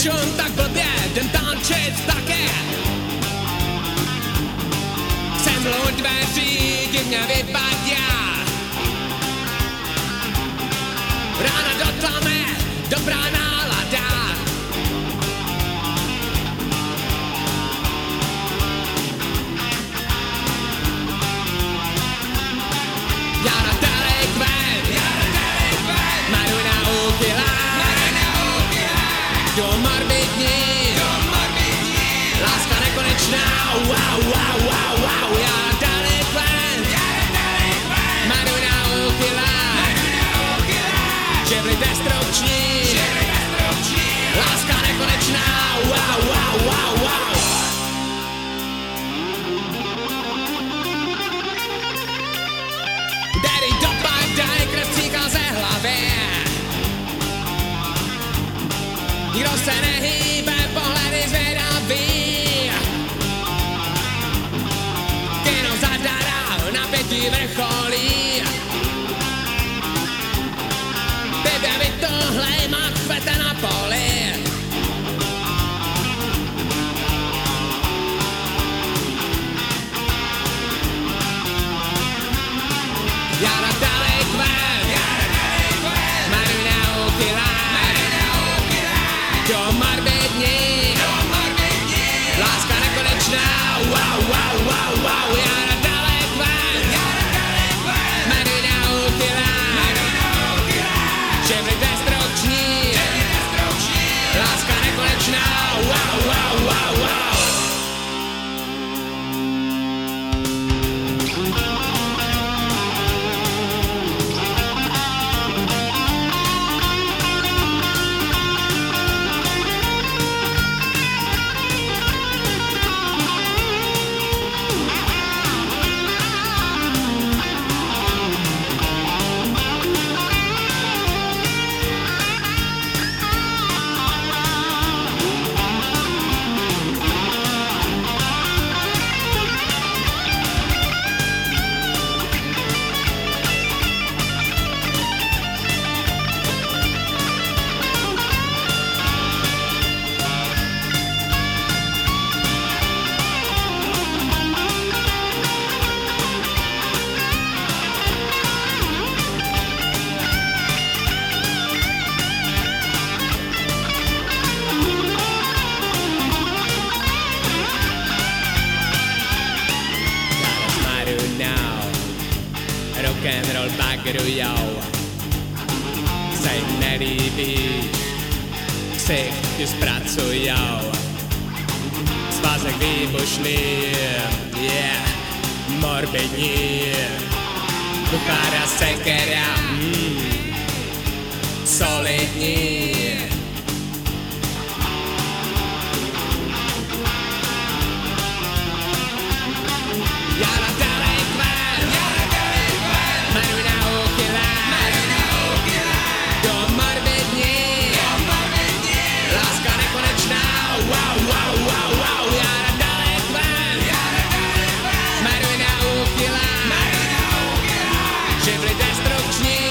šum tak blbě, jdem tančit také. Jsem dlouho dveří, kdy mě vypadá. Rána do tlamy, dobrá nálada. Já na delikvent, maru na úchylách. Do morbidní, láska nekonečná. Wow, wow, wow, wow. Já na delikvent, maru na úchylách. Živly destrukční, láska nekonečná. Wow, wow, wow, wow. Dej dopadaj, krev cíká ze hlavy. Nikdo se nehýbe, pohledy zvědavý. Kino zadara, napětí vrcholí. Baby, tohle má kvete na poli. Já na delikvent, maru na úchylách. Do morbidní, láska nekonečná. Wow, wow, wow, wow. Já na delikvent, maru na úchylách. Živly destrukční, láska nekonečná. Wow, wow, wow, wow. Rock'n'roll bagrujou, se jim nelíbí, ksichtu zpracujou. Svazek výbušný, yeah, morbidní, kuchára sekera, solidní. Já na delikvent, maru na úchylách. Do morbidní, láska nekonečná. Wow, wow, wow, wow. Já na delikvent, maru na úchylách. Živly destrukční,